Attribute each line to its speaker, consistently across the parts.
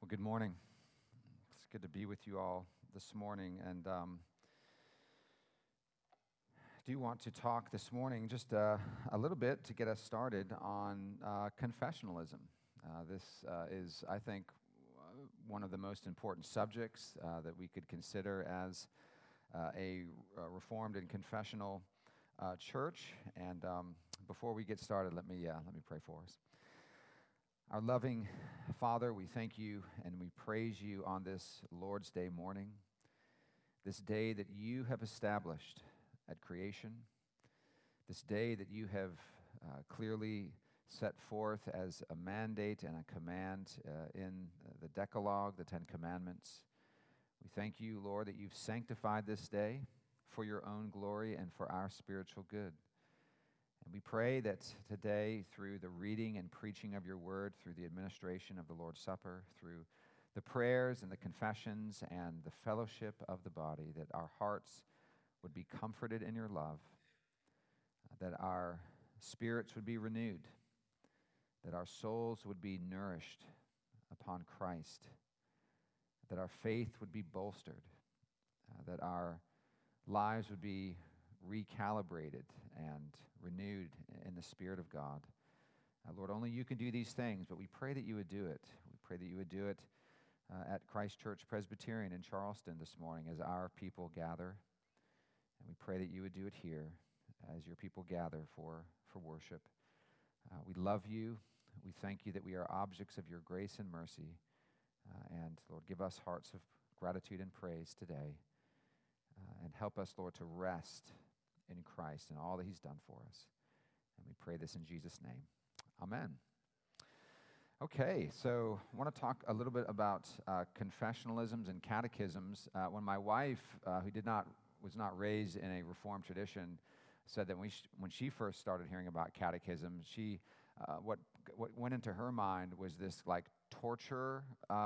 Speaker 1: Well, good morning. It's good to be with you all this morning. And I do want to talk this morning just a little bit to get us started on confessionalism. This is, I think, one of the most important subjects that we could consider as a reformed and confessional church. And before we get started, let me pray for us. Our loving Father, we thank you and we praise you on this Lord's Day morning, this day that you have established at creation, this day that you have clearly set forth as a mandate and a command in the Decalogue, the Ten Commandments. We thank you, Lord, that you've sanctified this day for your own glory and for our spiritual good. And we pray that today, through the reading and preaching of your word, through the administration of the Lord's Supper, through the prayers and the confessions and the fellowship of the body, that our hearts would be comforted in your love, that our spirits would be renewed, that our souls would be nourished upon Christ, that our faith would be bolstered, that our lives would be recalibrated and renewed in the Spirit of God. Lord, only you can do these things, but we pray that you would do it. We pray that you would do it at Christ Church Presbyterian in Charleston this morning as our people gather. And we pray that you would do it here as your people gather for worship. We love you. We thank you that we are objects of your grace and mercy. And Lord, give us hearts of gratitude and praise today. And help us, Lord, to rest in Christ and all that he's done for us. And we pray this in Jesus' name. Amen. Okay, so I want to talk a little bit about confessionalisms and catechisms. When my wife, who was not raised in a Reformed tradition, said that when she first started hearing about catechism, what went into her mind was this like torture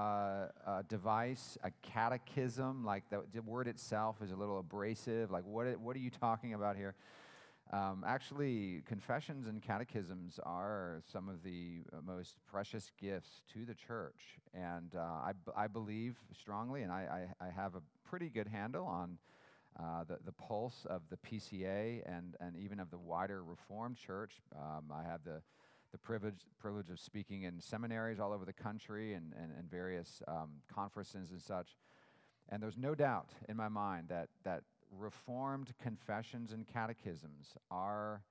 Speaker 1: device, a catechism, like the word itself is a little abrasive. Like, what are you talking about here? Actually, confessions and catechisms are some of the most precious gifts to the church. And I believe strongly, and I have a pretty good handle on the pulse of the PCA and even of the wider Reformed Church. I have the privilege of speaking in seminaries all over the country and various conferences and such. And there's no doubt in my mind that Reformed confessions and catechisms are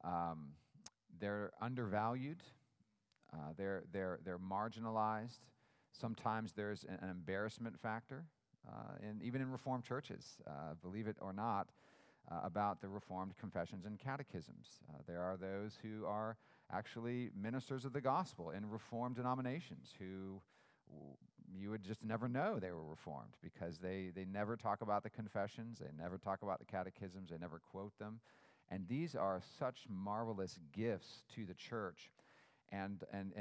Speaker 1: they're undervalued, they're marginalized. Sometimes there's an embarrassment factor, even in Reformed churches, believe it or not, about the Reformed confessions and catechisms. There are those who are actually ministers of the gospel in Reformed denominations who you would just never know they were Reformed because they never talk about the confessions, they never talk about the catechisms, they never quote them. And these are such marvelous gifts to the church. And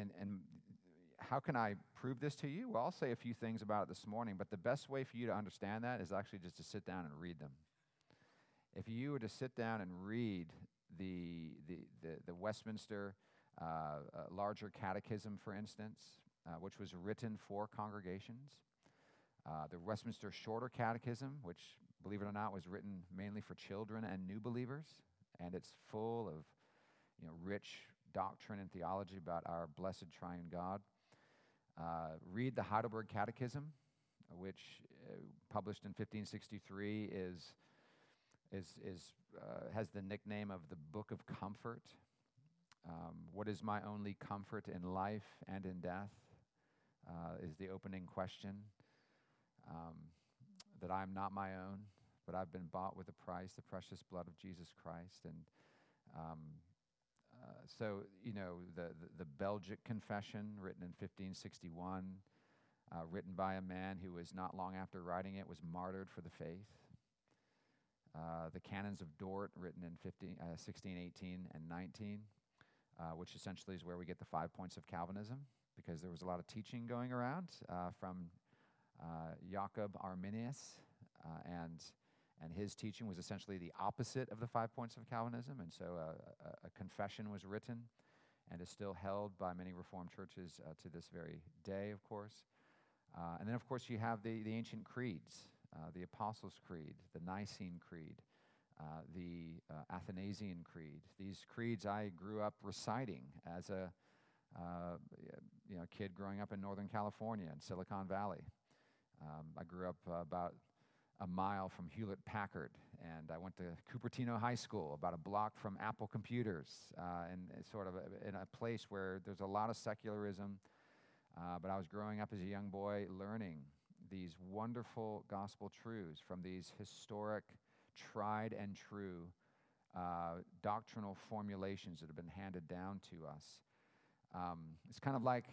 Speaker 1: how can I prove this to you? Well, I'll say a few things about it this morning, but the best way for you to understand that is actually just to sit down and read them. If you were to sit down and read the Westminster Larger Catechism, for instance, which was written for congregations, the Westminster Shorter Catechism, which, believe it or not, was written mainly for children and new believers, and it's full of rich doctrine and theology about our blessed triune God. Read the Heidelberg Catechism, which published in 1563 has the nickname of the Book of Comfort. What is my only comfort in life and in death is the opening question. That I'm not my own, but I've been bought with a price, the precious blood of Jesus Christ. And so, the Belgic Confession, written in 1561, written by a man who was not long after writing it, was martyred for the faith. The Canons of Dort, written in 1618 and 19, which essentially is where we get the 5 points of Calvinism, because there was a lot of teaching going around from Jacob Arminius, and his teaching was essentially the opposite of the 5 points of Calvinism, and so a confession was written and is still held by many Reformed churches to this very day, of course. And then, of course, you have the ancient creeds, the Apostles' Creed, the Nicene Creed, the Athanasian Creed. These creeds I grew up reciting as a kid growing up in Northern California in Silicon Valley. I grew up about a mile from Hewlett-Packard, and I went to Cupertino High School, about a block from Apple Computers, and sort of in a place where there's a lot of secularism. But I was growing up as a young boy learning these wonderful gospel truths from these historic, tried and true doctrinal formulations that have been handed down to us. It's kind of like,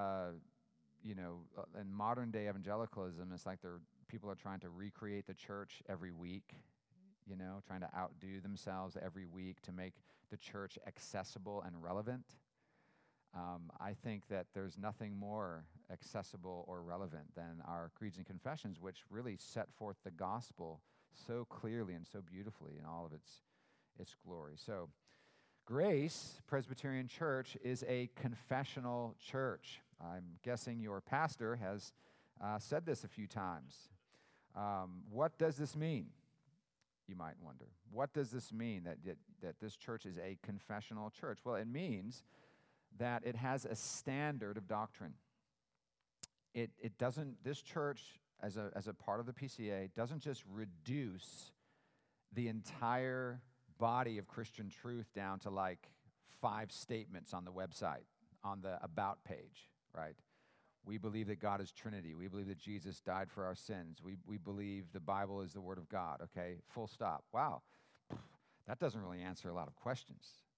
Speaker 1: in modern day evangelicalism, it's like people are trying to recreate the church every week, trying to outdo themselves every week to make the church accessible and relevant. I think that there's nothing more accessible or relevant than our creeds and confessions, which really set forth the gospel so clearly and so beautifully in all of its glory. So, Grace Presbyterian Church is a confessional church. I'm guessing your pastor has said this a few times. What does this mean? You might wonder. What does this mean that this church is a confessional church? Well, it means that it has a standard of doctrine. It doesn't. This church, as a part of the PCA, doesn't just reduce the entire body of Christian truth down to like 5 statements on the website, on the About page, right? We believe that God is Trinity. We believe that Jesus died for our sins. We believe the Bible is the Word of God, okay? Full stop. Wow. That doesn't really answer a lot of questions.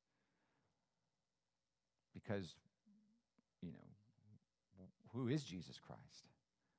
Speaker 1: Because, who is Jesus Christ?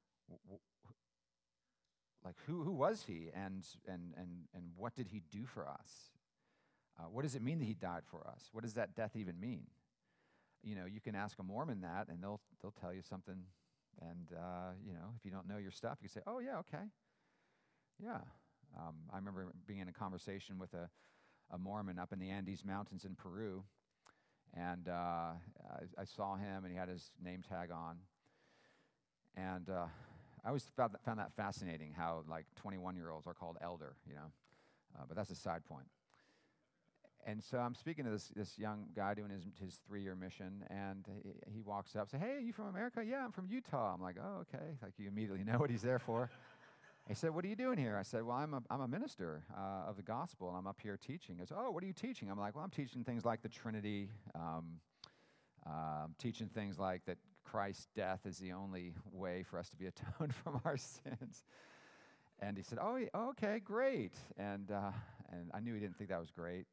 Speaker 1: Like, who was he, and what did he do for us? What does it mean that he died for us? What does that death even mean? You can ask a Mormon that, and they'll tell you something. And if you don't know your stuff, you can say, "Oh yeah, okay, yeah." I remember being in a conversation with a Mormon up in the Andes Mountains in Peru, and I saw him, and he had his name tag on, and I always found that fascinating how like 21-year-olds are called elder, but that's a side point. And so I'm speaking to this young guy doing his 3-year mission, and he walks up, says, "Hey, are you from America?" "Yeah, I'm from Utah." I'm like, "Oh, okay." Like, you immediately know what he's there for. He said, "What are you doing here?" I said, "Well, I'm a minister of the gospel, and I'm up here teaching." He goes, "Oh, what are you teaching?" I'm like, "Well, I'm teaching things like the Trinity, teaching things like that Christ's death is the only way for us to be atoned from our sins." And he said, "Oh, okay, great." And I knew he didn't think that was great.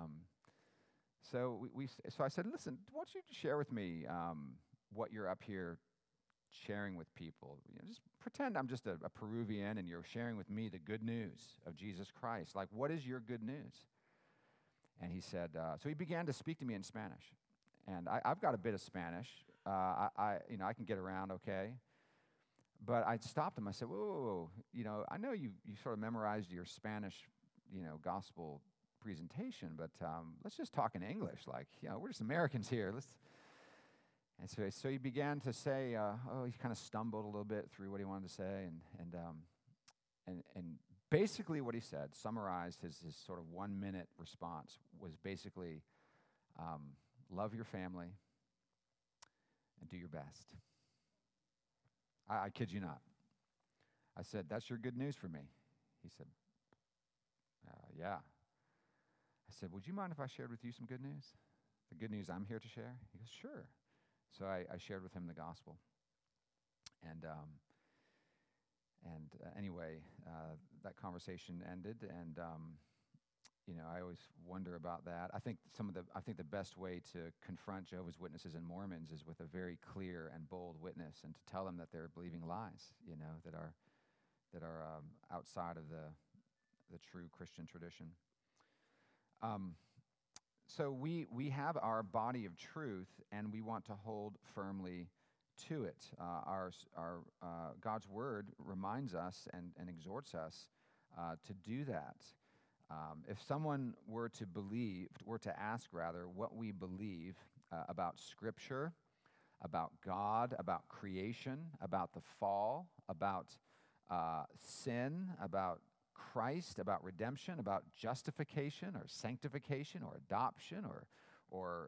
Speaker 1: So I said, "Listen, why don't you share with me what you're up here sharing with people? Just pretend I'm just a Peruvian, and you're sharing with me the good news of Jesus Christ. Like, what is your good news?" And he said, so he began to speak to me in Spanish, and I've got a bit of Spanish. I can get around okay. But I stopped him. I said, whoa, I know you sort of memorized your Spanish, gospel presentation, but let's just talk in English. Like, we're just Americans here. And so he began to say, he kind of stumbled a little bit through what he wanted to say, and basically what he said, summarized his sort of 1-minute response, was basically, love your family and do your best. I kid you not. I said, "That's your good news for me." He said, "Yeah." I said, "Would you mind if I shared with you some good news? The good news I'm here to share?" He goes, "Sure." So I shared with him the gospel. And anyway, that conversation ended, and I always wonder about that. I think the best way to confront Jehovah's Witnesses and Mormons is with a very clear and bold witness, and to tell them that they're believing lies, that are outside of the true Christian tradition. So we have our body of truth, and we want to hold firmly to it. Our God's word reminds us and exhorts us to do that. If someone were to ask what we believe about Scripture, about God, about creation, about the fall, about sin, about Christ, about redemption, about justification or sanctification or adoption or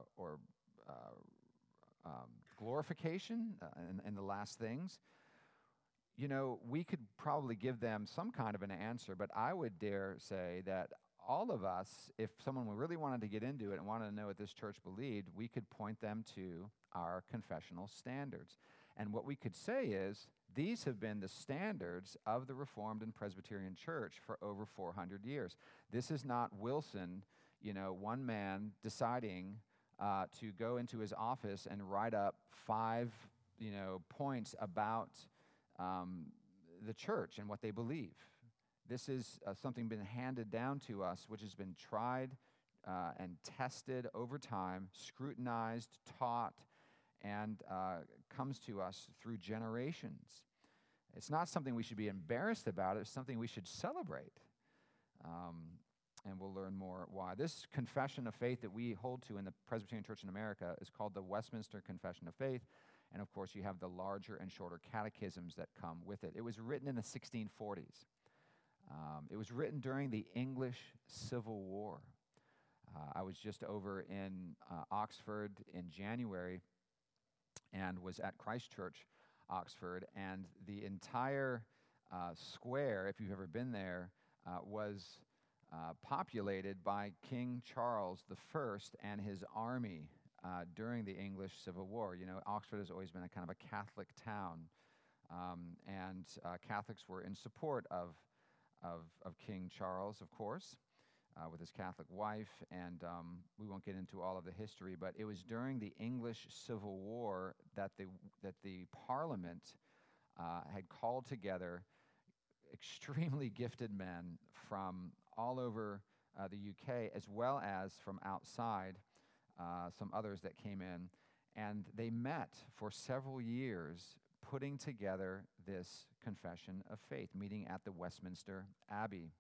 Speaker 1: glorification and the last things. You know, we could probably give them some kind of an answer, but I would dare say that all of us, if someone really wanted to get into it and wanted to know what this church believed, we could point them to our confessional standards. And what we could say is, these have been the standards of the Reformed and Presbyterian Church for over 400 years. This is not Wilson, you know, one man deciding to go into his office and write up 5, you know, points about the church and what they believe. This is something been handed down to us, which has been tried and tested over time, scrutinized, taught, and comes to us through generations. It's not something we should be embarrassed about. It's something we should celebrate. And we'll learn more why. This confession of faith that we hold to in the Presbyterian Church in America is called the Westminster Confession of Faith. And of course, you have the larger and shorter catechisms that come with it. It was written in the 1640s. It was written during the English Civil War. I was just over in Oxford in January and was at Christ Church, Oxford, and the entire square, if you've ever been there, was populated by King Charles I and his army during the English Civil War. You know, Oxford has always been a kind of a Catholic town, and Catholics were in support of King Charles, of course, with his Catholic wife, and we won't get into all of the history, but it was during the English Civil War that the Parliament had called together extremely gifted men from all over the UK, as well as from outside, some others that came in, and they met for several years putting together this confession of faith, meeting at the Westminster Abbey.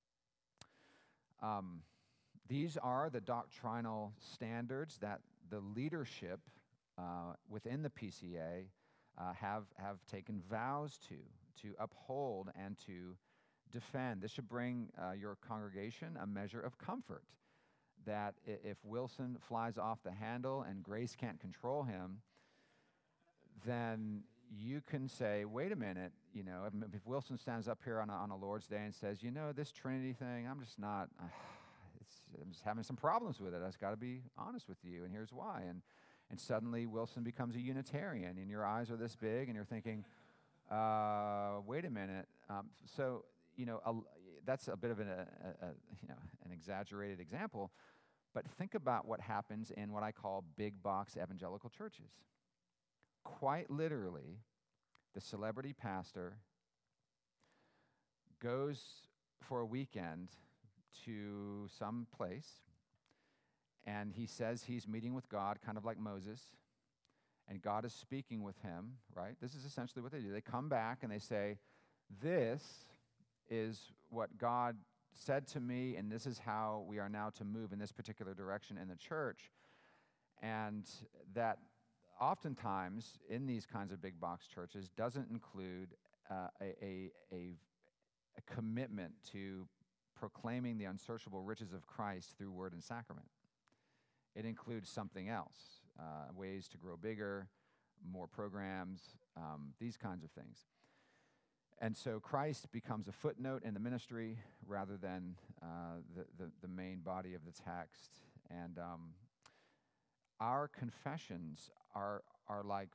Speaker 1: These are the doctrinal standards that the leadership within the PCA have taken vows to uphold and to defend. This should bring your congregation a measure of comfort that if Wilson flies off the handle and grace can't control him, then you can say, wait a minute, you know, if Wilson stands up here on a Lord's Day and says, you know, this Trinity thing, I'm just not, I'm just having some problems with it. I just got to be honest with you, and here's why. And suddenly Wilson becomes a Unitarian, and your eyes are this big, and you're thinking, wait a minute. So, you know, that's a bit of an exaggerated example, but think about what happens in what I call big box evangelical churches. Quite literally, the celebrity pastor goes for a weekend to some place, and he says he's meeting with God, kind of like Moses, and God is speaking with him, right? This is essentially what they do. They come back and they say, this is what God said to me, and this is how we are now to move in this particular direction in the church. And that oftentimes in these kinds of big box churches doesn't include a commitment to proclaiming the unsearchable riches of Christ through word and sacrament. It includes something else, ways to grow bigger, more programs, these kinds of things. And so Christ becomes a footnote in the ministry rather than the main body of the text. And our confessions are like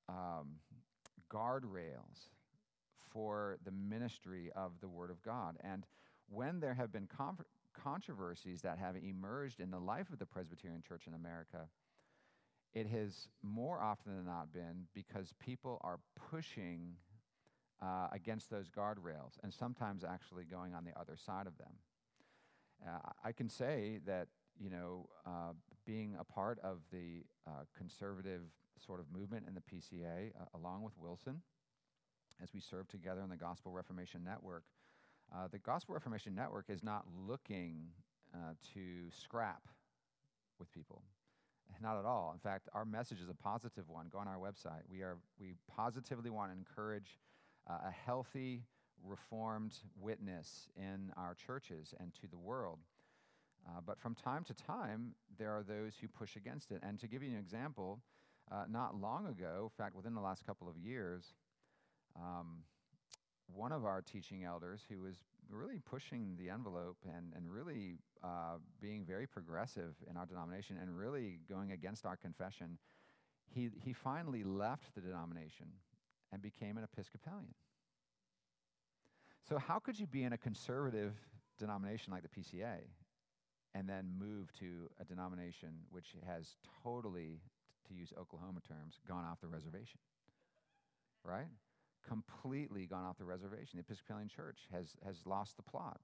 Speaker 1: guardrails for the ministry of the Word of God. And when there have been controversies that have emerged in the life of the Presbyterian Church in America, it has more often than not been because people are pushing against those guardrails, and sometimes actually going on the other side of them. I can say that, you know, being a part of the conservative sort of movement in the PCA, along with Wilson, as we serve together in the Gospel Reformation Network, the Gospel Reformation Network is not looking to scrap with people. Not at all. In fact, our message is a positive one. Go on our website. We positively want to encourage a healthy, reformed witness in our churches and to the world. But from time to time, there are those who push against it. And to give you an example, not long ago, in fact, within the last couple of years, one of our teaching elders who was really pushing the envelope and really being very progressive in our denomination and really going against our confession, he finally left the denomination and became an Episcopalian. So how could you be in a conservative denomination like the PCA and then move to a denomination which has totally, to use Oklahoma terms, gone off the reservation, right? Completely gone off the reservation. The Episcopalian Church has lost the plot.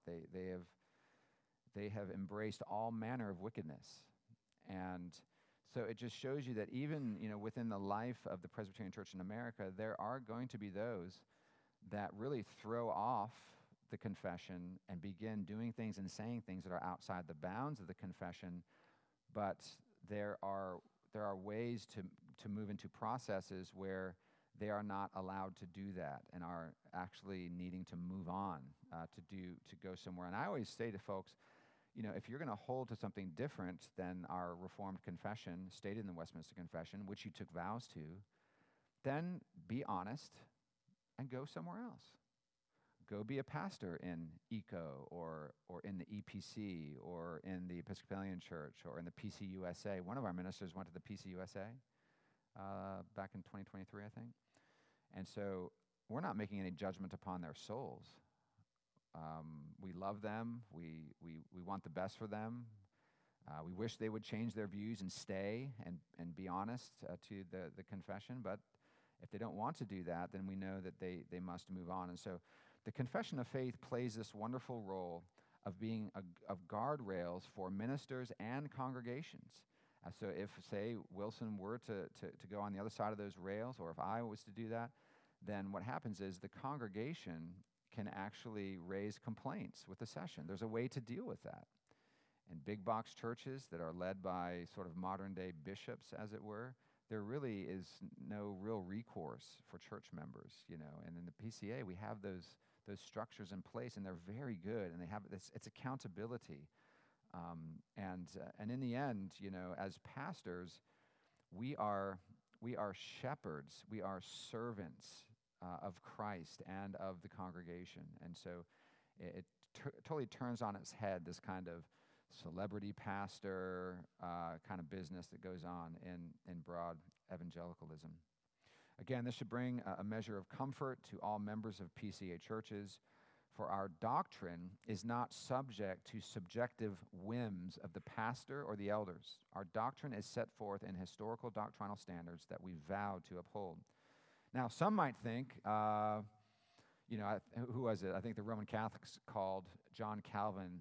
Speaker 1: They have embraced all manner of wickedness. And so it just shows you that even, within the life of the Presbyterian Church in America, there are going to be those that really throw off the confession and begin doing things and saying things that are outside the bounds of the confession. But there are ways to move into processes where they are not allowed to do that and are actually needing to move on to go somewhere. And I always say to folks, if you're going to hold to something different than our Reformed confession stated in the Westminster Confession, which you took vows to, then be honest and go somewhere else. Go be a pastor in ECO or in the EPC or in the Episcopalian Church or in the PCUSA. One of our ministers went to the PCUSA back in 2023, I think. And so we're not making any judgment upon their souls. We love them. We want the best for them. We wish they would change their views and stay and be honest to the confession. But if they don't want to do that, then we know that they must move on. And so the confession of faith plays this wonderful role of being of guardrails for ministers and congregations. So if, say, Wilson were to go on the other side of those rails, or if I was to do that, then what happens is the congregation can actually raise complaints with the session. There's a way to deal with that. In big box churches that are led by sort of modern day bishops, as it were, there really is no real recourse for church members, And in the PCA, we have those structures in place, and they're very good, and they have it's accountability. And in the end, as pastors, we are shepherds, we are servants of Christ and of the congregation. And so it totally turns on its head this kind of celebrity pastor kind of business that goes on in broad evangelicalism. Again, this should bring a measure of comfort to all members of PCA churches, for our doctrine is not subject to subjective whims of the pastor or the elders. Our doctrine is set forth in historical doctrinal standards that we vow to uphold. Now, some might think, who was it? I think the Roman Catholics called John Calvin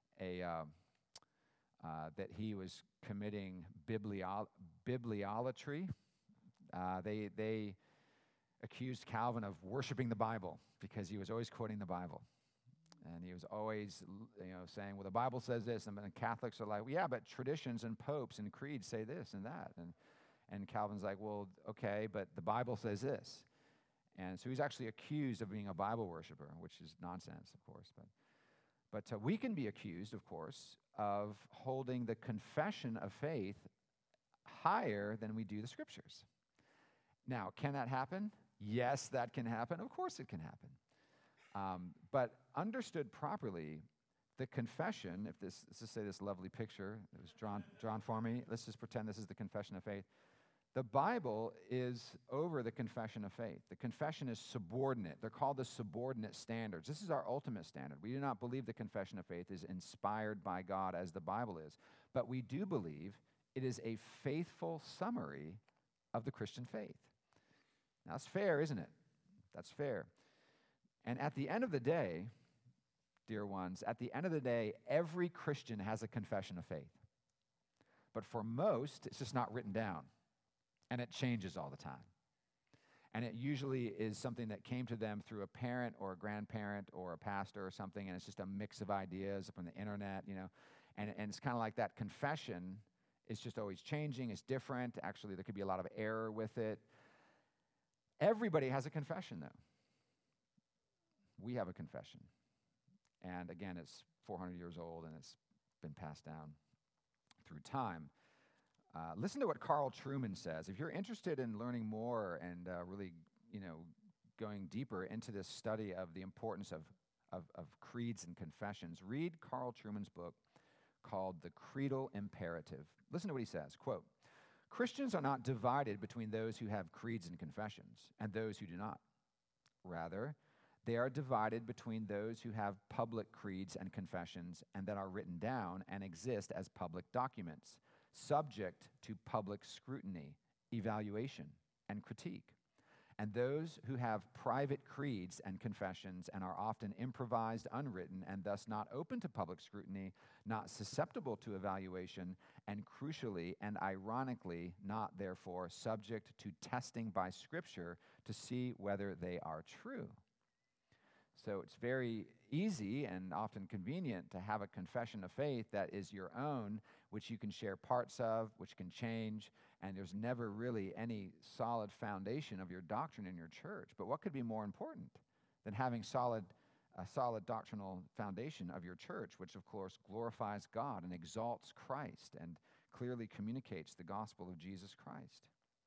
Speaker 1: that he was committing bibliolatry. They accused Calvin of worshiping the Bible because he was always quoting the Bible. And he was always, saying, well, the Bible says this. And Catholics are like, well, yeah, but traditions and popes and creeds say this and that. And Calvin's like, well, okay, but the Bible says this. And so he's actually accused of being a Bible worshiper, which is nonsense, of course. But we can be accused, of course, of holding the confession of faith higher than we do the Scriptures. Now, can that happen? Yes, that can happen. Of course it can happen. But understood properly, the confession, let's just say this lovely picture that was drawn for me. Let's just pretend this is the confession of faith. The Bible is over the confession of faith. The confession is subordinate. They're called the subordinate standards. This is our ultimate standard. We do not believe the confession of faith is inspired by God as the Bible is, but we do believe it is a faithful summary of the Christian faith. Now, that's fair, isn't it? That's fair. And at the end of the day, dear ones, at the end of the day, every Christian has a confession of faith. But for most, it's just not written down. And it changes all the time. And it usually is something that came to them through a parent or a grandparent or a pastor or something, and it's just a mix of ideas from the internet, And it's kind of like that confession It's just always changing. It's different. Actually, there could be a lot of error with it. Everybody has a confession, though. We have a confession. And again, it's 400 years old, and it's been passed down through time. Listen to what Carl Trueman says. If you're interested in learning more and really, going deeper into this study of the importance of creeds and confessions, read Carl Trueman's book called The Creedal Imperative. Listen to what he says, quote, "Christians are not divided between those who have creeds and confessions and those who do not. Rather, they are divided between those who have public creeds and confessions and that are written down and exist as public documents, subject to public scrutiny, evaluation, and critique, and those who have private creeds and confessions and are often improvised, unwritten, and thus not open to public scrutiny, not susceptible to evaluation, and crucially and ironically not therefore subject to testing by Scripture to see whether they are true." So it's very easy and often convenient to have a confession of faith that is your own, which you can share parts of, which can change, and there's never really any solid foundation of your doctrine in your church. But what could be more important than having a solid doctrinal foundation of your church, which of course glorifies God and exalts Christ and clearly communicates the gospel of Jesus Christ?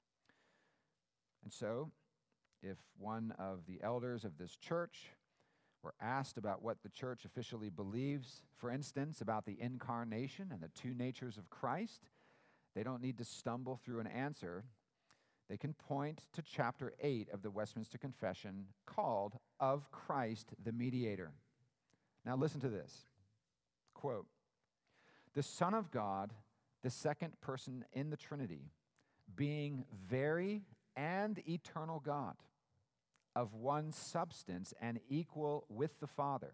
Speaker 1: And so, if one of the elders of this church were asked about what the church officially believes, for instance, about the incarnation and the two natures of Christ, they don't need to stumble through an answer. They can point to chapter 8 of the Westminster Confession called Of Christ the Mediator. Now listen to this. Quote, "The Son of God, the second person in the Trinity, being very and eternal God, of one substance and equal with the Father,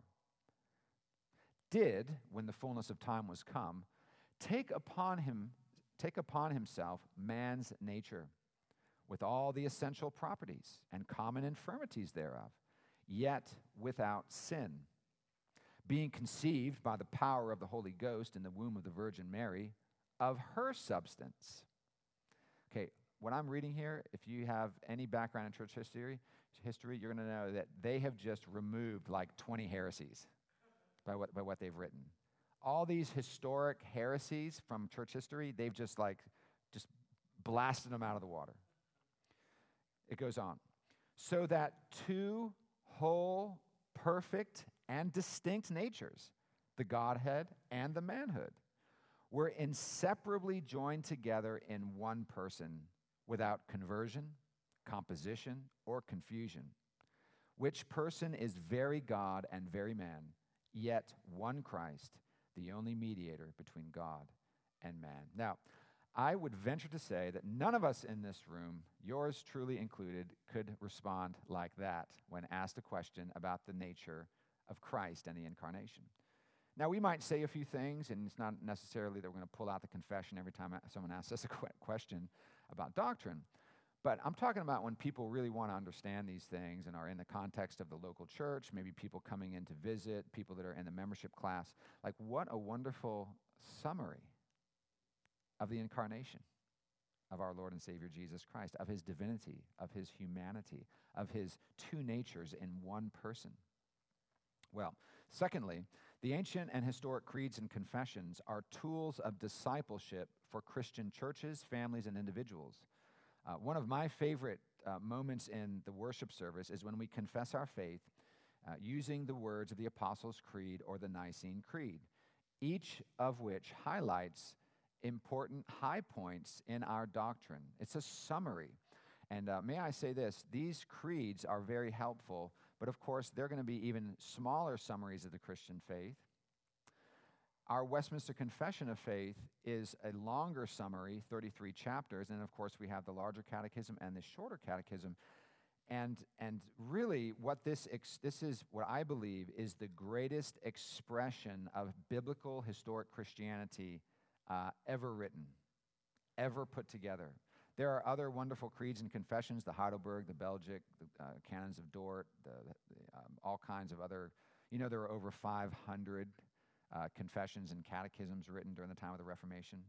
Speaker 1: did, when the fullness of time was come, take upon himself man's nature, with all the essential properties and common infirmities thereof, yet without sin, being conceived by the power of the Holy Ghost in the womb of the Virgin Mary, of her substance." Okay, what I'm reading here, if you have any background in church history, you're going to know that they have just removed like 20 heresies by what they've written. All these historic heresies from church history, they've just blasted them out of the water. It goes on. "So that two whole, perfect, and distinct natures, the Godhead and the manhood, were inseparably joined together in one person without conversion, composition, or confusion, which person is very God and very man, yet one Christ, the only mediator between God and man." Now, I would venture to say that none of us in this room, yours truly included, could respond like that when asked a question about the nature of Christ and the incarnation. Now, we might say a few things, and it's not necessarily that we're going to pull out the confession every time someone asks us a question about doctrine. But I'm talking about when people really want to understand these things and are in the context of the local church, maybe people coming in to visit, people that are in the membership class. Like, what a wonderful summary of the incarnation of our Lord and Savior Jesus Christ, of his divinity, of his humanity, of his two natures in one person. Well, secondly, the ancient and historic creeds and confessions are tools of discipleship for Christian churches, families, and individuals. One of my favorite moments in the worship service is when we confess our faith using the words of the Apostles' Creed or the Nicene Creed, each of which highlights important high points in our doctrine. It's a summary. And may I say this, these creeds are very helpful, but of course they're going to be even smaller summaries of the Christian faith. Our Westminster Confession of Faith is a longer summary, 33 chapters, and of course we have the larger catechism and the shorter catechism. And really what this is what I believe is the greatest expression of biblical historic Christianity ever written, ever put together. There are other wonderful creeds and confessions, the Heidelberg, the Belgic, the Canons of Dort, all kinds of other, there are over 500 confessions and catechisms written during the time of the Reformation.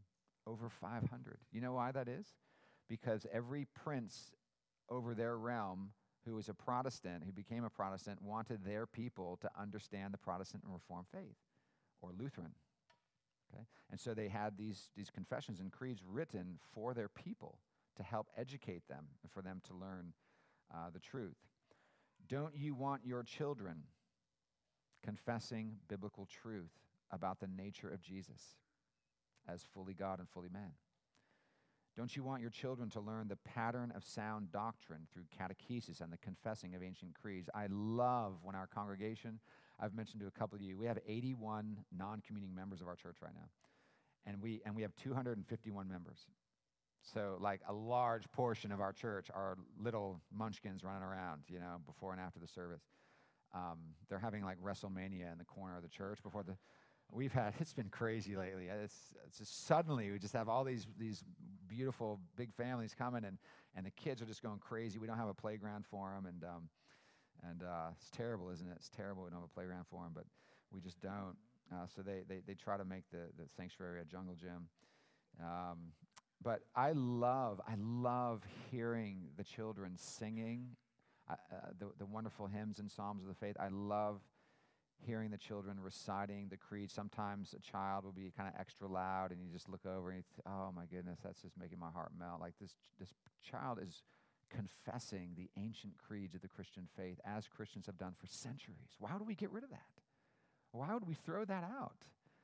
Speaker 1: Over 500. You know why that is? Because every prince over their realm who was a Protestant, who became a Protestant, wanted their people to understand the Protestant and Reformed faith, or Lutheran. Okay? And so they had these confessions and creeds written for their people to help educate them and for them to learn the truth. Don't you want your children confessing biblical truth about the nature of Jesus as fully God and fully man? Don't you want your children to learn the pattern of sound doctrine through catechesis and the confessing of ancient creeds? I love when our congregation, I've mentioned to a couple of you, we have 81 non-communing members of our church right now. And we have 251 members. So like a large portion of our church are little munchkins running around, before and after the service. They're having like WrestleMania in the corner of the church before it's been crazy lately. It's just suddenly we just have all these beautiful big families coming, and the kids are just going crazy. We don't have a playground for them, and it's terrible, isn't it? It's terrible we don't have a playground for them, but we just don't. So they try to make the sanctuary a jungle gym. But I love hearing the children singing the wonderful hymns and psalms of the faith. I love hearing the children reciting the creed. Sometimes a child will be kind of extra loud, and you just look over and you oh my goodness, that's just making my heart melt. Like this child is confessing the ancient creeds of the Christian faith as Christians have done for centuries. Why would we get rid of that? Why would we throw that out?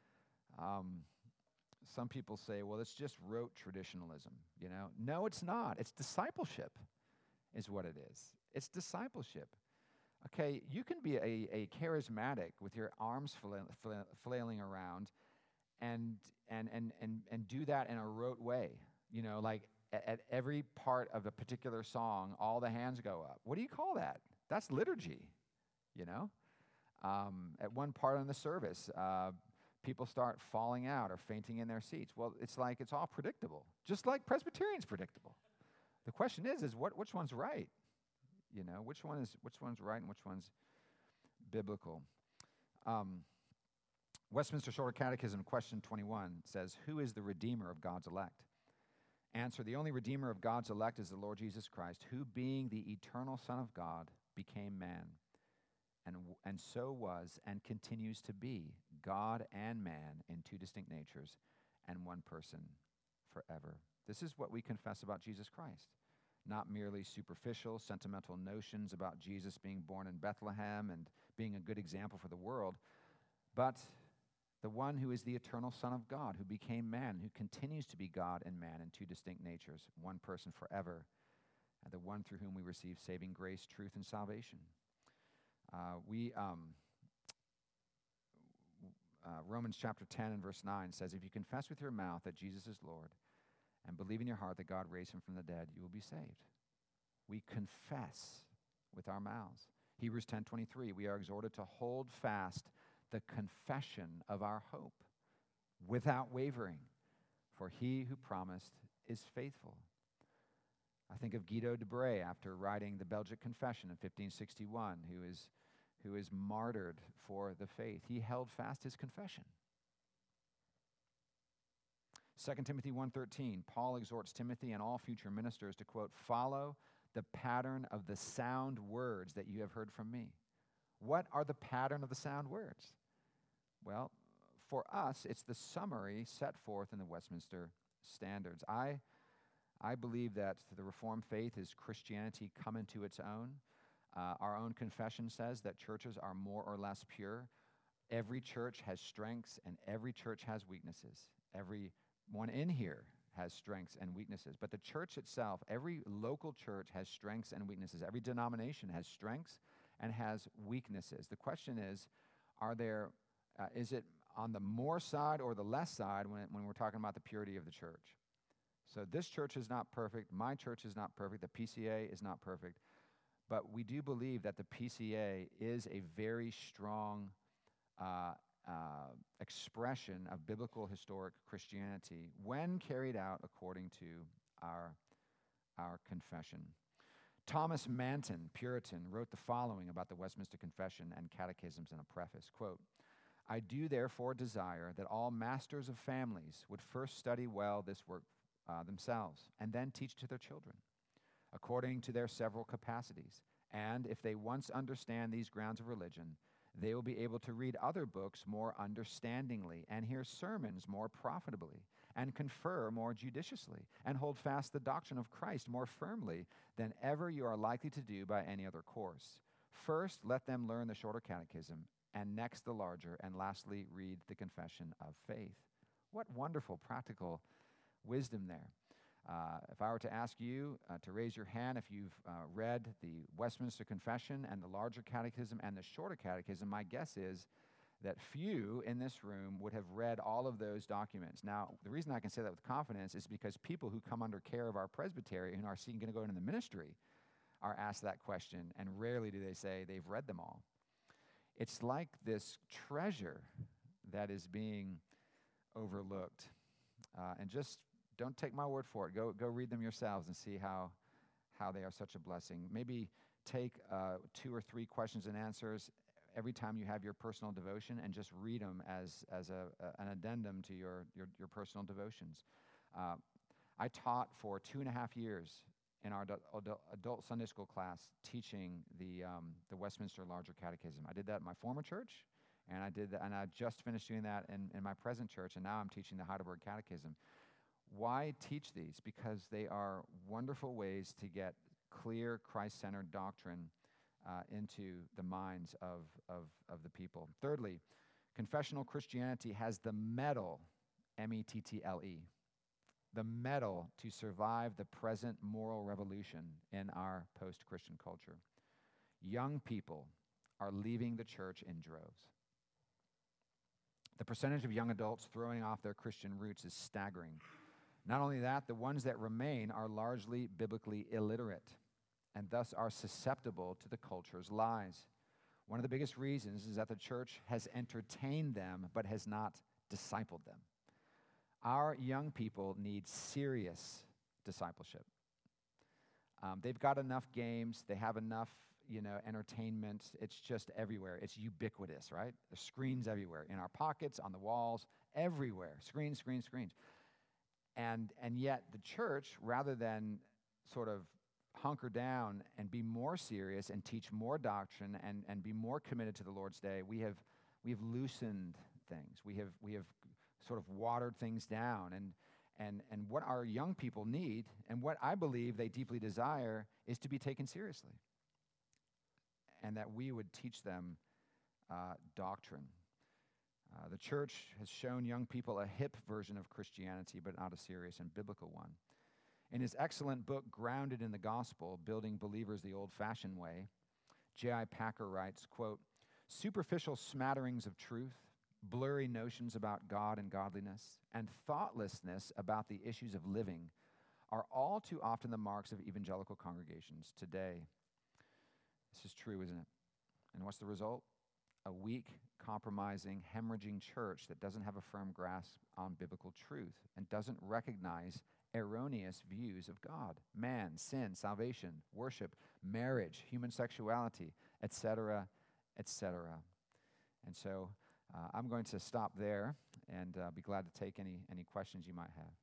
Speaker 1: Some people say, well, it's just rote traditionalism, No, it's not. It's discipleship is what it is. It's discipleship. Okay, you can be a charismatic with your arms flailing around and do that in a rote way. Like at every part of a particular song, all the hands go up. What do you call that? That's liturgy, At one part in the service, people start falling out or fainting in their seats. Well, it's all predictable, just like Presbyterian's predictable. The question is which one's right? Which one's right and which one's biblical? Westminster Shorter Catechism, question 21 says, "Who is the Redeemer of God's elect?" Answer: the only Redeemer of God's elect is the Lord Jesus Christ, who, being the eternal Son of God, became man, and so was and continues to be God and man in two distinct natures and one person forever. This is what we confess about Jesus Christ. Not merely superficial, sentimental notions about Jesus being born in Bethlehem and being a good example for the world, but the one who is the eternal Son of God, who became man, who continues to be God and man in two distinct natures, one person forever, and the one through whom we receive saving grace, truth, and salvation. Romans chapter 10 and verse 9 says, "If you confess with your mouth that Jesus is Lord and believe in your heart that God raised him from the dead, you will be saved." We confess with our mouths. Hebrews 10:23, we are exhorted to hold fast the confession of our hope without wavering, for he who promised is faithful. I think of Guido de Bray after writing the Belgic Confession in 1561, who is martyred for the faith. He held fast his confession. 2 Timothy 1:13, Paul exhorts Timothy and all future ministers to, quote, "Follow the pattern of the sound words that you have heard from me." What are the pattern of the sound words? Well, for us, it's the summary set forth in the Westminster Standards. I believe that the Reformed faith is Christianity come into its own. Our own confession says that churches are more or less pure. Every church has strengths and every church has weaknesses. Every one in here has strengths and weaknesses. But the church itself, every local church has strengths and weaknesses. Every denomination has strengths and has weaknesses. The question is it on the more side or the less side when we're talking about the purity of the church? So this church is not perfect. My church is not perfect. The PCA is not perfect. But we do believe that the PCA is a very strong expression of biblical historic Christianity when carried out according to our confession. Thomas Manton, Puritan, wrote the following about the Westminster Confession and Catechisms in a preface, quote, I do therefore desire that all masters of families would first study well this work themselves, and then teach to their children, according to their several capacities. And if they once understand these grounds of religion, they will be able to read other books more understandingly, and hear sermons more profitably, and confer more judiciously, and hold fast the doctrine of Christ more firmly than ever you are likely to do by any other course. First, let them learn the shorter catechism, and next the larger, and lastly, read the confession of faith. What wonderful practical wisdom there. If I were to ask you to raise your hand if you've read the Westminster Confession and the larger catechism and the shorter catechism, my guess is that few in this room would have read all of those documents. Now, the reason I can say that with confidence is because people who come under care of our presbytery and are going to go into the ministry are asked that question, and rarely do they say they've read them all. It's like this treasure that is being overlooked. And just don't take my word for it. Go read them yourselves and see how they are such a blessing. Maybe take 2 or 3 questions and answers every time you have your personal devotion, and just read them as an addendum to your personal devotions. I taught for 2.5 years in our adult Sunday school class, teaching the Westminster Larger Catechism. I did that in my former church, and I just finished doing that in my present church, and now I'm teaching the Heidelberg Catechism. Why teach these? Because they are wonderful ways to get clear Christ-centered doctrine into the minds of the people. Thirdly, confessional Christianity has the mettle, M-E-T-T-L-E, the mettle to survive the present moral revolution in our post-Christian culture. Young people are leaving the church in droves. The percentage of young adults throwing off their Christian roots is staggering. Not only that, the ones that remain are largely biblically illiterate, and thus are susceptible to the culture's lies. One of the biggest reasons is that the church has entertained them but has not discipled them. Our young people need serious discipleship. They've got enough games, they have enough, entertainment. It's just everywhere. It's ubiquitous, right? There's screens everywhere, in our pockets, on the walls, everywhere. Screens. And yet the church, rather than sort of hunker down and be more serious and teach more doctrine and be more committed to the Lord's Day, we've loosened things. We have sort of watered things down. And what our young people need, and what I believe they deeply desire, is to be taken seriously. And that we would teach them doctrine. The church has shown young people a hip version of Christianity, but not a serious and biblical one. In his excellent book, Grounded in the Gospel, Building Believers the Old-Fashioned Way, J.I. Packer writes, quote, "Superficial smatterings of truth, blurry notions about God and godliness, and thoughtlessness about the issues of living are all too often the marks of evangelical congregations today." This is true, isn't it? And what's the result? A weak, compromising, hemorrhaging church that doesn't have a firm grasp on biblical truth and doesn't recognize erroneous views of God, man, sin, salvation, worship, marriage, human sexuality, etc., etc. And so I'm going to stop there and be glad to take any questions you might have.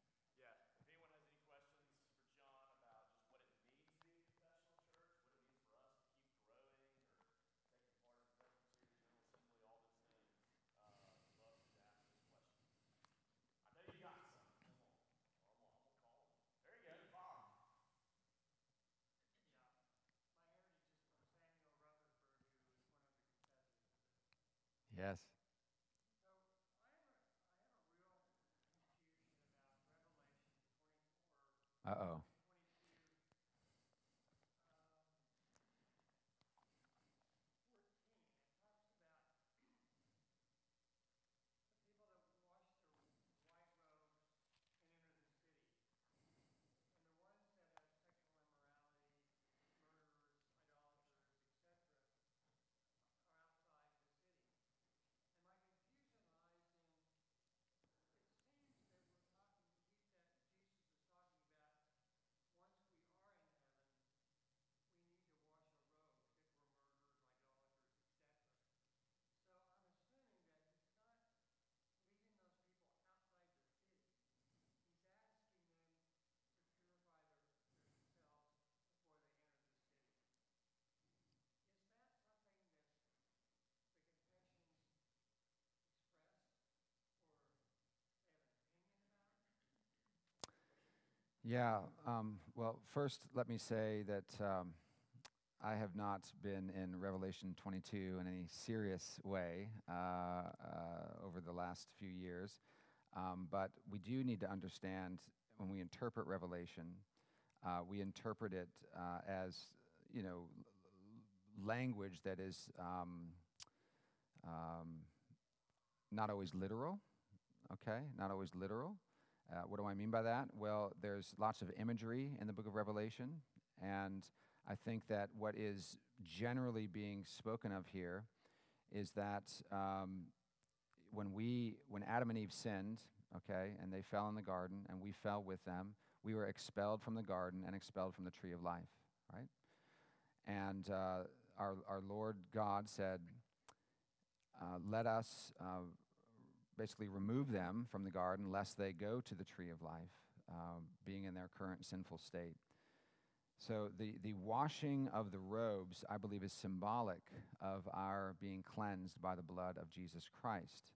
Speaker 1: Yes. Uh-oh. Yeah. Well, first, let me say that I have not been in Revelation 22 in any serious way over the last few years. But we do need to understand when we interpret Revelation, we interpret it as, language that is um, not always literal, okay? Not always literal. What do I mean by that? Well, there's lots of imagery in the book of Revelation, and I think that what is generally being spoken of here is that when Adam and Eve sinned, okay, and they fell in the garden, and we fell with them, we were expelled from the garden and expelled from the tree of life, right? And our Lord God said, let us basically remove them from the garden lest they go to the tree of life, being in their current sinful state. So the washing of the robes, I believe, is symbolic of our being cleansed by the blood of Jesus Christ.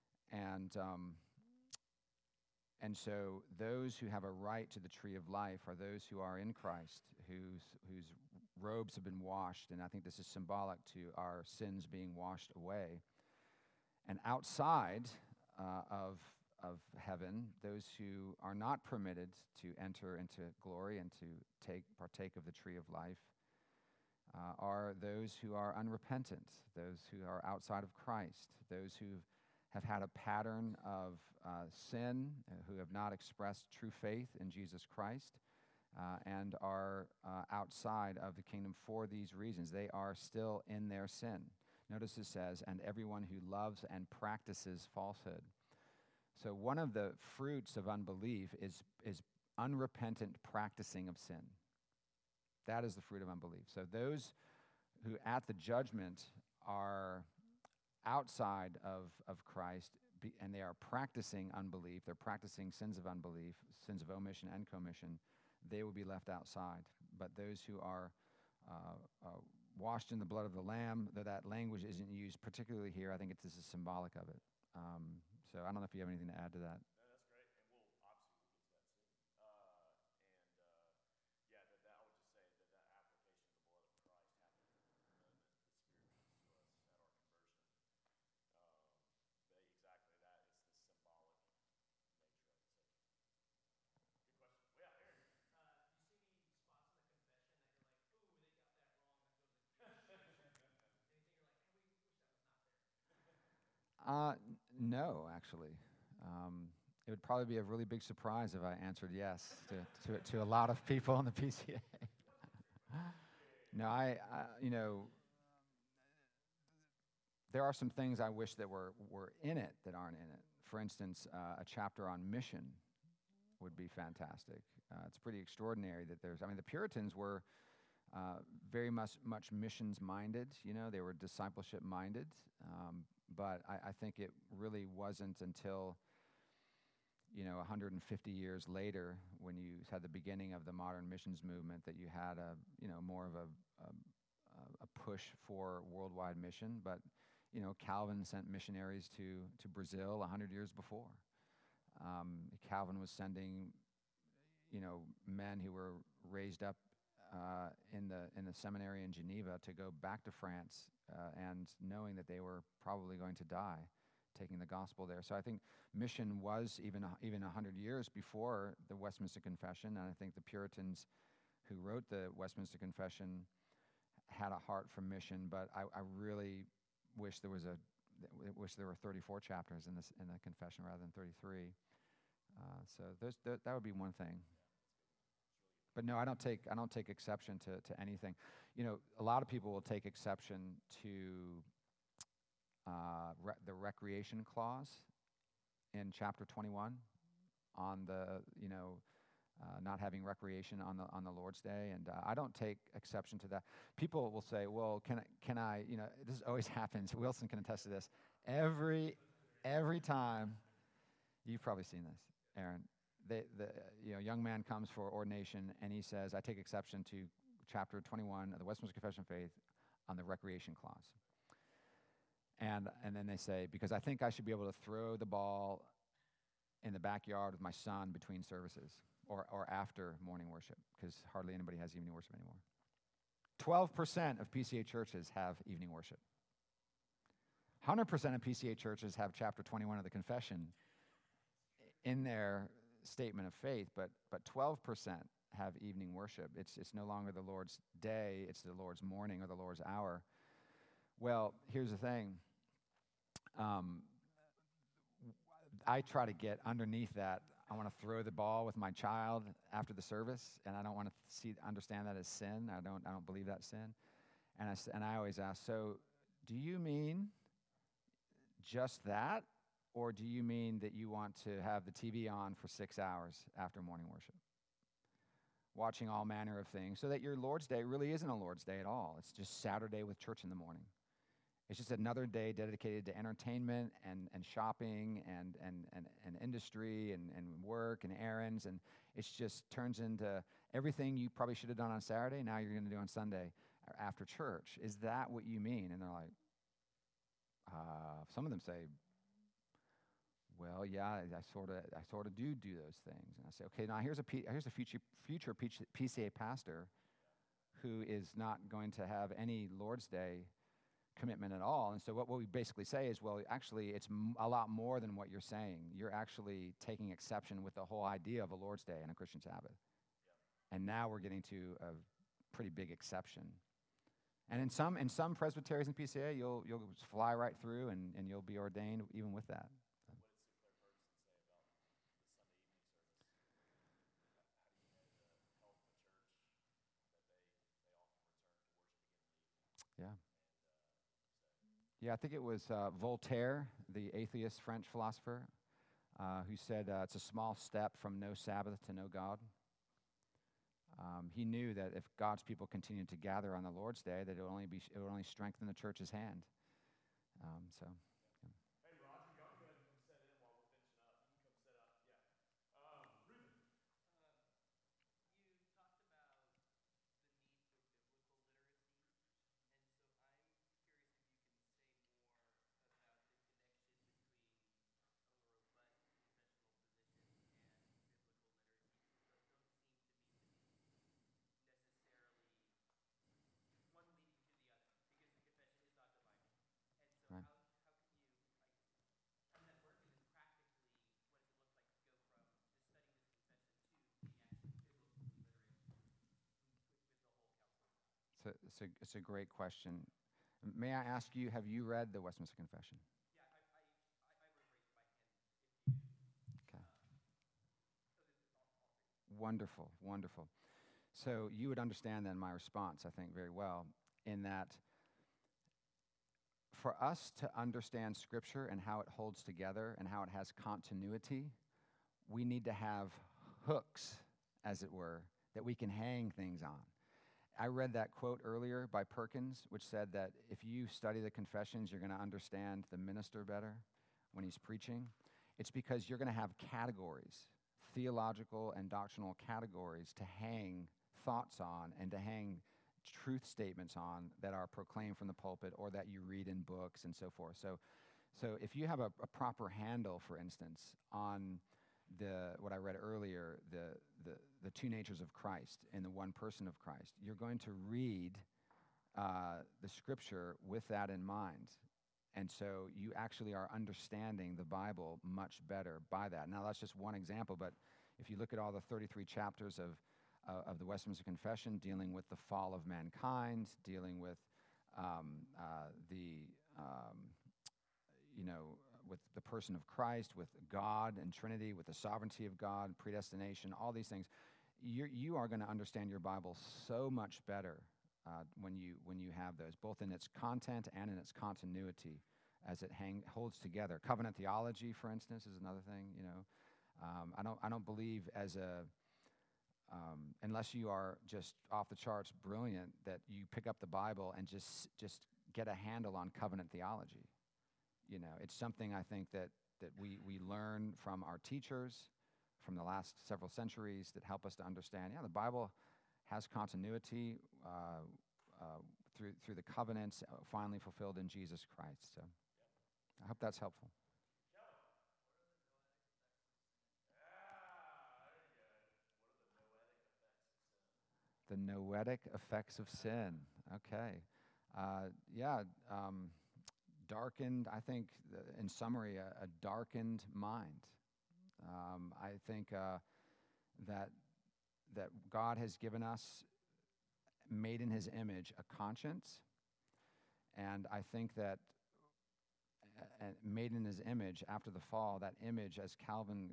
Speaker 1: And so those who have a right to the tree of life are those who are in Christ, whose robes have been washed, and I think this is symbolic to our sins being washed away. And outside of heaven, those who are not permitted to enter into glory and to partake of the tree of life are those who are unrepentant, those who are outside of Christ, those who have had a pattern of sin, who have not expressed true faith in Jesus Christ, and are outside of the kingdom for these reasons. They are still in their sin. Notice it says, and everyone who loves and practices falsehood. So one of the fruits of unbelief is unrepentant practicing of sin. That is the fruit of unbelief. So those who at the judgment are outside of Christ, and they are practicing unbelief, they're practicing sins of unbelief, sins of omission and commission, they will be left outside. But those who are washed in the blood of the Lamb, though that language isn't used particularly here, I think this is symbolic of it. So I don't know if you have anything to add to that. No, actually. It would probably be a really big surprise if I answered yes to a lot of people in the PCA. No, there are some things I wish that were in it that aren't in it. For instance, a chapter on mission would be fantastic. It's pretty extraordinary that the Puritans were very much missions-minded. They were discipleship-minded. But I think it really wasn't until 150 years later, when you had the beginning of the modern missions movement, that you had more of a push for worldwide mission. But Calvin sent missionaries to Brazil 100 years before. Calvin was sending men who were raised up in the seminary in Geneva to go back to France, and knowing that they were probably going to die, taking the gospel there. So I think mission was even 100 years before the Westminster Confession, and I think the Puritans who wrote the Westminster Confession had a heart for mission. But I really wish there were 34 chapters in the confession rather than 33. So that would be one thing. But no, I don't take exception to anything. A lot of people will take exception to the recreation clause in chapter 21 on the not having recreation on the Lord's Day, and I don't take exception to that. People will say, "Well, can I?" This always happens. Wilson can attest to this. Every time, you've probably seen this, Aaron. The young man comes for ordination, and he says, "I take exception to chapter 21 of the Westminster Confession of Faith on the recreation clause." And then they say, "Because I think I should be able to throw the ball in the backyard with my son between services." or after morning worship, because hardly anybody has evening worship anymore. 12% of PCA churches have evening worship. 100% of PCA churches have chapter 21 of the confession in their statement of faith, but 12% have evening worship. It's no longer the Lord's day, it's the Lord's morning or the Lord's hour. Well, here's the thing. I try to get underneath that. I want to throw the ball with my child after the service, and I don't want to understand that as sin. I don't believe that's sin. And I always ask, so do you mean just that, or do you mean that you want to have the TV on for 6 hours after morning worship, watching all manner of things, so that your Lord's Day really isn't a Lord's Day at all? It's just Saturday with church in the morning. It's just another day dedicated to entertainment and shopping and industry and work and errands, and it just turns into everything you probably should have done on Saturday, now you're going to do on Sunday after church. Is that what you mean? And they're like, some of them say, well, yeah, I sort of do those things. And I say, okay, now here's a future PCA pastor who is not going to have any Lord's Day commitment at all. And so what we basically say is, well, actually, it's a lot more than what you're saying. You're actually taking exception with the whole idea of a Lord's Day and a Christian Sabbath. Yeah. And now we're getting to a pretty big exception. And in some presbyteries in PCA, you'll fly right through and you'll be ordained even with that. Yeah. Yeah, I think it was Voltaire, the atheist French philosopher, who said it's a small step from no Sabbath to no God. He knew that if God's people continued to gather on the Lord's Day, that it would only strengthen the church's hand. So. Yeah.
Speaker 2: Hey, Roger, y'all go ahead and come set in while we're finishing up. You can come set up. Yeah. Ruben.
Speaker 3: You talked about the need for biblical literacy, and so I'm curious if you can say more about the connection between a robust confessional position and biblical literacy. Don't seem to me to be necessarily one leading to the other, because the confession is not the Bible. And so
Speaker 1: Right.
Speaker 3: how can you, how does that work? And then practically, what does it look like to go from just studying this confession to being actually biblically literate with the whole counsel of God?
Speaker 1: It's a great question. May I ask you, have you read the Westminster Confession?
Speaker 3: Yeah, I would raise my hand if you.
Speaker 1: Okay.
Speaker 3: So this is all three.
Speaker 1: Wonderful, wonderful. So you would understand then my response, I think, very well, in that for us to understand Scripture and how it holds together and how it has continuity, we need to have hooks, as it were, that we can hang things on. I read that quote earlier by Perkins, which said that if you study the Confessions, you're going to understand the minister better when he's preaching. It's because you're going to have categories, theological and doctrinal categories, to hang thoughts on and to hang truth statements on that are proclaimed from the pulpit or that you read in books and so forth. So if you have a proper handle, for instance, on what I read earlier, the two natures of Christ and the one person of Christ, you're going to read the Scripture with that in mind. And so you actually are understanding the Bible much better by that. Now, that's just one example, but if you look at all the 33 chapters of the Westminster Confession, dealing with the fall of mankind, dealing with with the person of Christ, with God and Trinity, with the sovereignty of God, predestination, all these things, you are going to understand your Bible so much better when you have those, both in its content and in its continuity, as it holds together. Covenant theology, for instance, is another thing. I don't believe unless you are just off the charts brilliant, that you pick up the Bible and just get a handle on covenant theology. It's something I think that we learn from our teachers from the last several centuries that help us to understand, the Bible has continuity through the covenants finally fulfilled in Jesus Christ. So I hope that's helpful. The noetic effects of sin. Okay. Yeah. Darkened, I think, in summary, a darkened mind. I think that God has given us, made in his image, a conscience. And I think that made in his image after the fall, that image, as Calvin,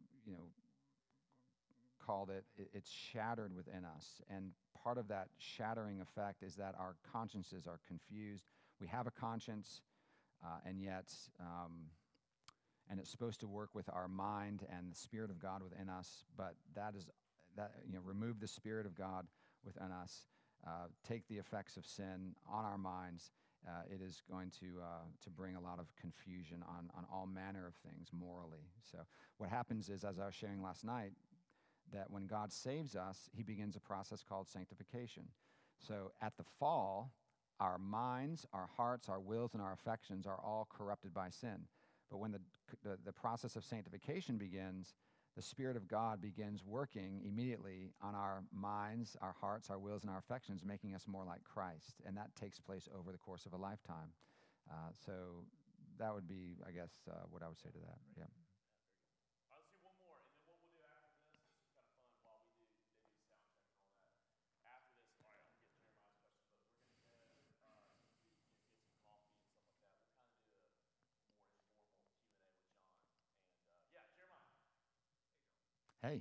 Speaker 1: called it, it's shattered within us. And part of that shattering effect is that our consciences are confused. We have a conscience, and yet, and it's supposed to work with our mind and the Spirit of God within us, but remove the Spirit of God within us, take the effects of sin on our minds. It is going to bring a lot of confusion on all manner of things morally. So what happens is, as I was sharing last night, that when God saves us, he begins a process called sanctification. So at the fall, our minds, our hearts, our wills, and our affections are all corrupted by sin. But when the process of sanctification begins, the Spirit of God begins working immediately on our minds, our hearts, our wills, and our affections, making us more like Christ. And that takes place over the course of a lifetime. So that would be, I guess, what I would say to that. Yeah.
Speaker 2: All right, let's do one more, and then what we'll do after this is kind of fun while they do the sound check and all that. After this, all right, I'm gonna get Jeremiah's question, but we're gonna go get some coffee and stuff like that. We'll kind of do a more informal Q&A with John. And yeah, Jeremiah.
Speaker 1: Hey.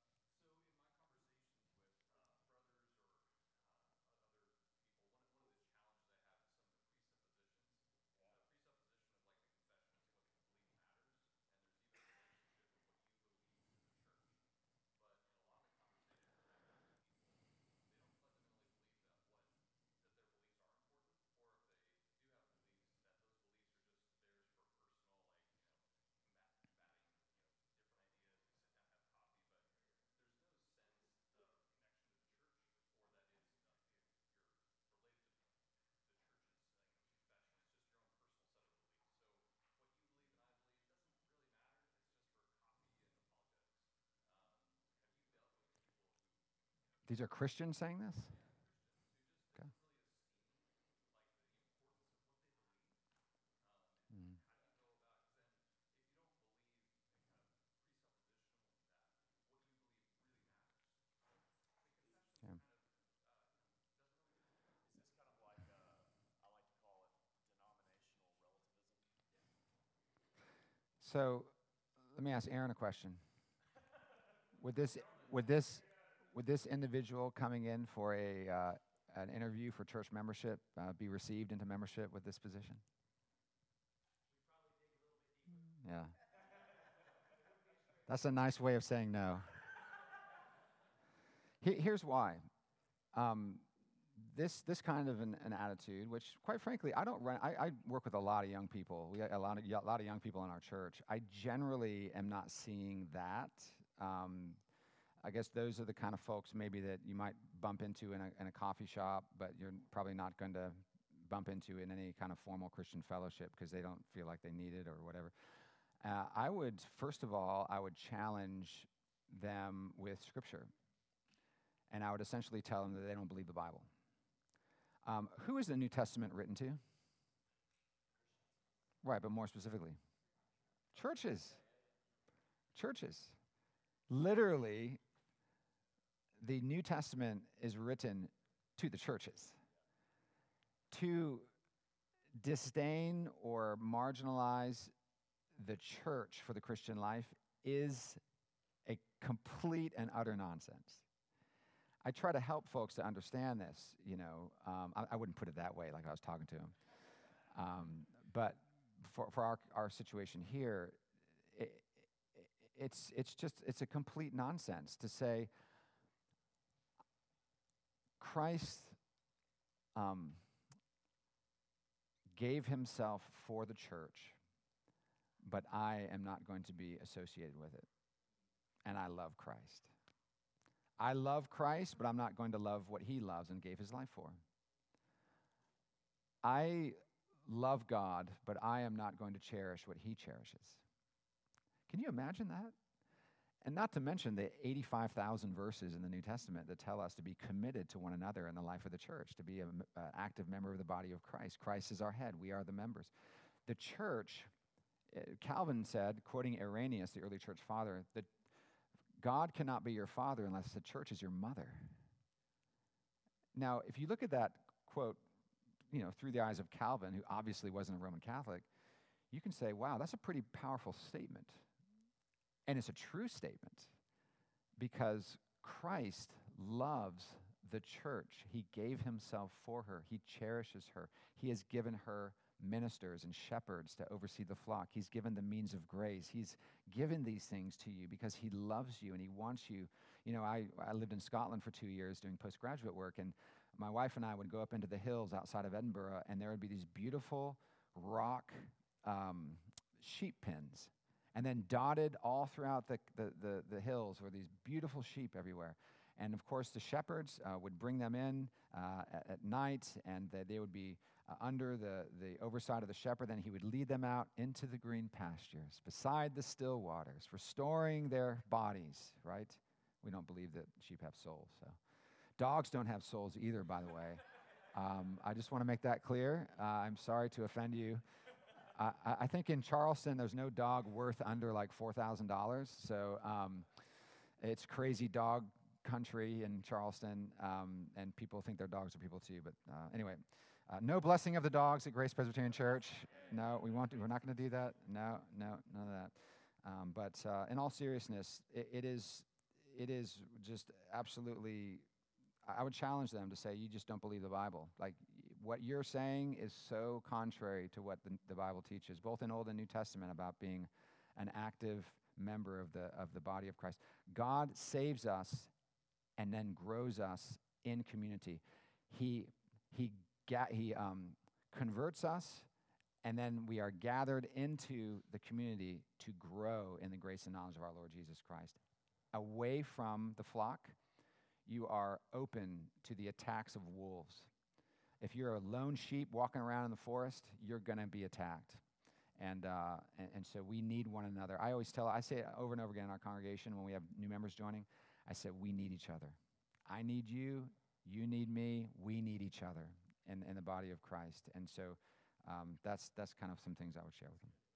Speaker 1: These are Christians saying this? Okay. Mm. Yeah.
Speaker 2: Is this kind of like, I like to call it denominational relativism?
Speaker 1: So let me ask Aaron a question. Would this individual coming in for an interview for church membership be received into membership with this position? Yeah. That's a nice way of saying no. Here's why. This kind of an attitude, which quite frankly, I don't run. I work with a lot of young people. We got a lot of young people in our church. I generally am not seeing that. I guess those are the kind of folks maybe that you might bump into in a coffee shop, but you're probably not going to bump into in any kind of formal Christian fellowship because they don't feel like they need it or whatever. First of all, I would challenge them with Scripture. And I would essentially tell them that they don't believe the Bible. Who is the New Testament written to? Right, but more specifically, churches. Churches. Literally, the New Testament is written to the churches. To disdain or marginalize the church for the Christian life is a complete and utter nonsense. I try to help folks to understand this, I wouldn't put it that way like I was talking to him. But for our situation here, it's a complete nonsense to say Christ gave himself for the church, but I am not going to be associated with it. And I love Christ. I love Christ, but I'm not going to love what he loves and gave his life for. I love God, but I am not going to cherish what he cherishes. Can you imagine that? And not to mention the 85,000 verses in the New Testament that tell us to be committed to one another in the life of the church, to be an active member of the body of Christ. Christ is our head. We are the members. The church, Calvin said, quoting Irenaeus, the early church father, that God cannot be your father unless the church is your mother. Now, if you look at that quote, through the eyes of Calvin, who obviously wasn't a Roman Catholic, you can say, wow, that's a pretty powerful statement. And it's a true statement because Christ loves the church. He gave himself for her. He cherishes her. He has given her ministers and shepherds to oversee the flock. He's given the means of grace. He's given these things to you because he loves you and he wants you. I lived in Scotland for 2 years doing postgraduate work, and my wife and I would go up into the hills outside of Edinburgh, and there would be these beautiful rock sheep pens. And then dotted all throughout the hills were these beautiful sheep everywhere. And of course, the shepherds would bring them in at night, and they would be under the oversight of the shepherd. Then he would lead them out into the green pastures, beside the still waters, restoring their bodies, right? We don't believe that sheep have souls. So dogs don't have souls either, by the way. I just want to make that clear. I'm sorry to offend you. I think in Charleston, there's no dog worth under like $4,000. So it's crazy dog country in Charleston, and people think their dogs are people too. But anyway, no blessing of the dogs at Grace Presbyterian Church. No, we're not going to do that. No, none of that. But in all seriousness, it is just absolutely. I would challenge them to say, you just don't believe the Bible. Like, what you're saying is so contrary to what the Bible teaches, both in Old and New Testament, about being an active member of the body of Christ. God saves us and then grows us in community. He converts us, and then we are gathered into the community to grow in the grace and knowledge of our Lord Jesus Christ. Away from the flock, you are open to the attacks of wolves. If you're a lone sheep walking around in the forest, you're going to be attacked. And so we need one another. I say it over and over again in our congregation when we have new members joining. I said, we need each other. I need you. You need me. We need each other in the body of Christ. And so that's kind of some things I would share with them.